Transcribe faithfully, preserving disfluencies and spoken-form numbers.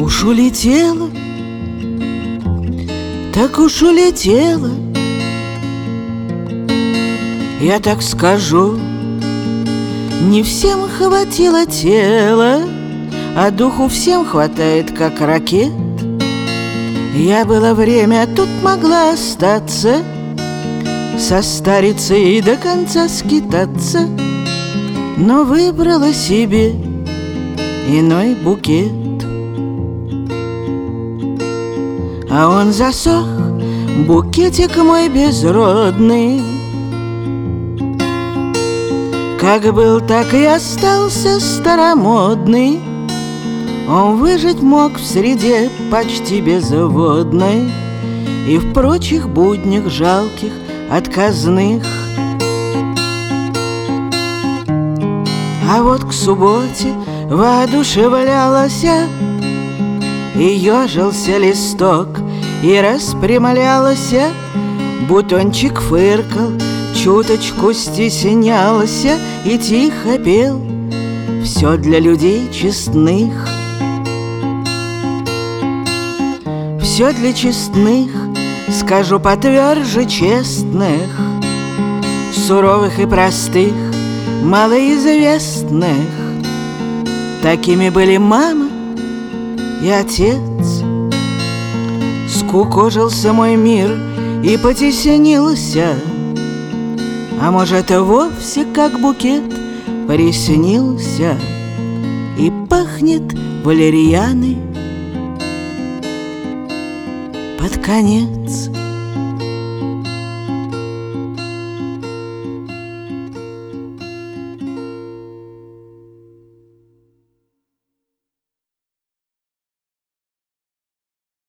уж улетела, так уж улетела. Я так скажу, не всем хватило тела, а духу всем хватает, как ракет. Я было время тут могла остаться, состариться и до конца скитаться, но выбрала себе иной букет. А он засох, букетик мой безродный, как был, так и остался старомодный. Он выжить мог в среде почти безводной и в прочих буднях жалких, отказных. А вот к субботе воодушевлялась, и ежился листок, и распрямлялся. Бутончик фыркал, чуточку стеснялся и тихо пел: все для людей честных, все для честных, скажу потверже, честных, суровых и простых, малоизвестных. Такими были мама и отец. Скукожился мой мир и потеснился, а может, и вовсе как букет приснился и пахнет валерьяной под конец.